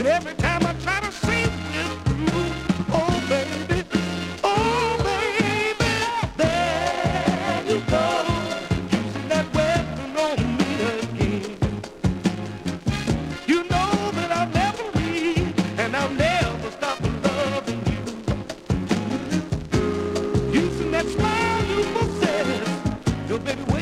every time I try to see it through, oh baby, there you go, using that weapon on me again. You know that I'll never leave, and I'll never stop loving you. Using that smile you possess, your baby.